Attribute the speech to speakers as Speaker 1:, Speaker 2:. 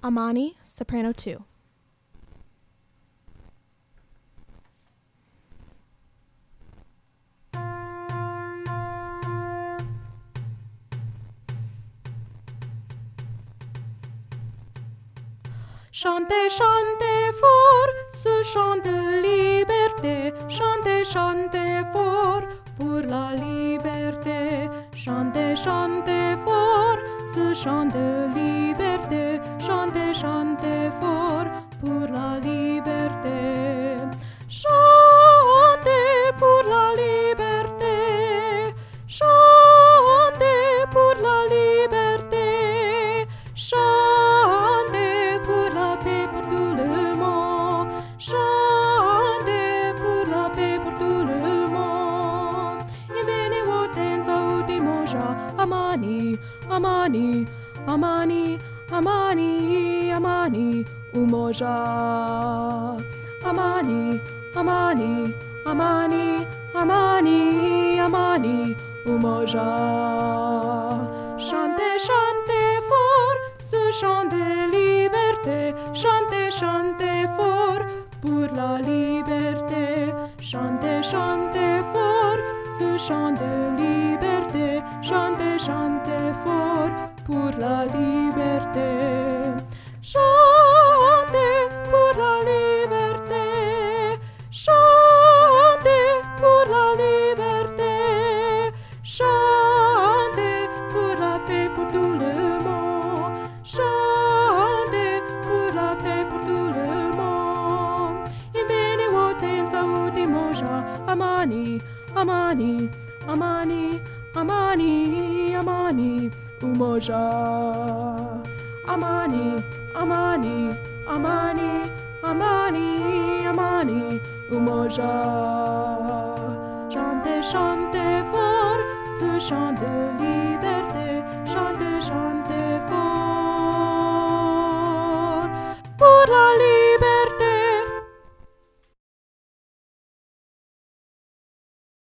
Speaker 1: Amani, soprano 2. Chantez, chantez fort ce chant de liberté. Chantez, chantez fort pour la liberté. Chantez, chantez fort ce chant de liberté. Chantez, chantez fort pour la liberté. Chantez pour la liberté. Chantez pour la liberté. Chantez pour la paix pour tout le monde. Chantez pour la paix pour tout le monde. Inveni wotenza utimoja. Amani, amani, amani, amani, amani, umoja. Amani, amani, amani, amani, amani, umoja. Chantez, chantez fort ce chant de liberté. Chantez, chantez fort pour la liberté. Chantez, chantez fort ce chant de liberté. Chantez, chantez fort pour la liberté. Chantez pour la liberté. Chantez pour la liberté. Chantez pour la paix pour tout le monde. Chantez pour la paix pour tout le monde. Inveni wotenza utimoja. Amani, amani, amani, amani, amani, umoja. Amani, amani, amani, amani, amani, umoja. Chantez, chantez fort ce chant de liberté. Chantez, chantez fort pour la liberté.